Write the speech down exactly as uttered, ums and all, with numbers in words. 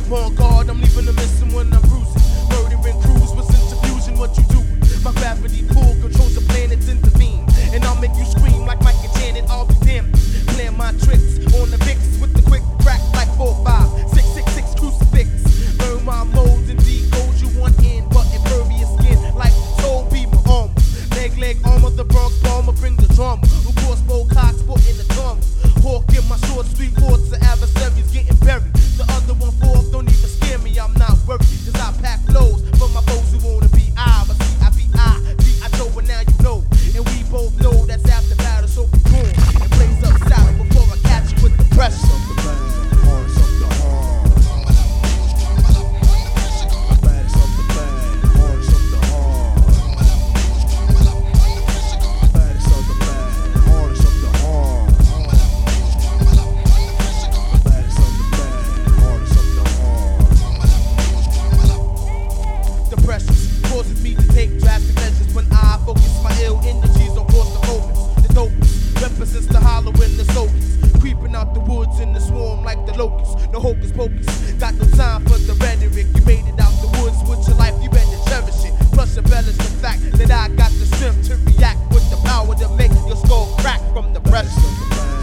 On guard, I'm leaving the missing when I'm bruising. Murdering crews with interfusion, what you do? My gravity pull controls the planets intervene. And I'll make you scream like Michael Janet, I'll be damned. Playing my tricks on the Vicks with the quick crack like four five six six six crucifix. Learn my modes and decode you want in, but impervious skin like soul be my armor. Leg, leg, armor, the Bronx bomber, bring the drama. Who crossbow cocks, put in the tongue. Hawk in my sword, street forts, the adversaries getting buried. The other one fourth don't even scare me, I'm not worried. Cause I pack lows for my foes who wanna be I. But see, I be I, see, I know, and now you know. And we both know that's after battle, so be born. And blaze up saddle before I catch you with the pressure. Causes me to take drastic measures when I focus my ill energies on course of moments. The dopest represents the hollow in the soakers, creeping out the woods in the swarm like the locusts. No hocus pocus, got no time for the rhetoric. You made it out the woods with your life, you better cherish it. Plus embellish the fact that I got the strength to react with the power to make your skull crack from the pressure.